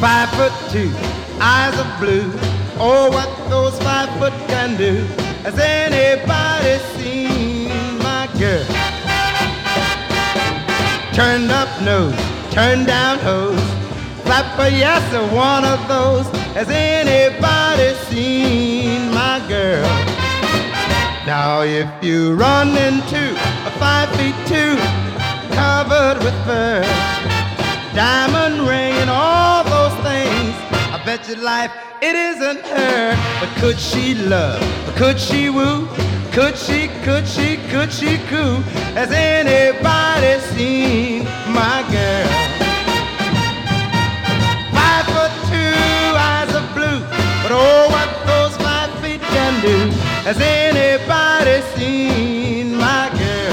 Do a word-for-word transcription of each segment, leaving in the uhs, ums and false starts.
Five foot two, eyes of blue. Oh, what those five foot can do. Has anybody seen my girl? Turned up nose, turned down hose. Flapper, yes, one of those. Has anybody seen my girl? Now if you run into a five feet two, covered with fur, diamond ring and all those things, I bet your life it isn't her. But could she love, or could she woo? Could she, could she, could she coo? Has anybody seen my girl? Five foot two, eyes of blue. But oh, what those five feet can do. Has anybody seen my girl?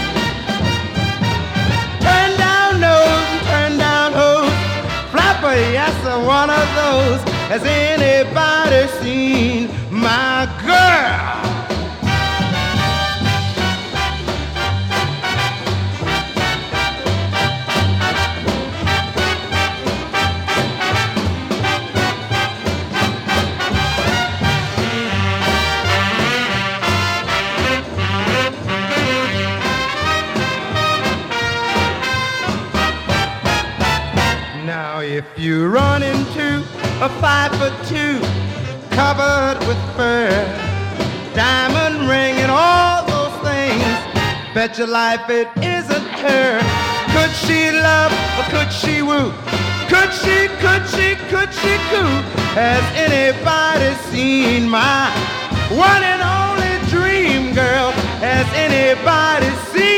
Turn down nose and turn down hose. Flapper, yes, one of those. Has anybody seen my girl? Now if you run into a five foot two, covered with fur, diamond ring and all those things, bet your life it isn't her. Could she love or could she woo? Could she, could she, could she coo? Has anybody seen my one and only dream girl? Has anybody seen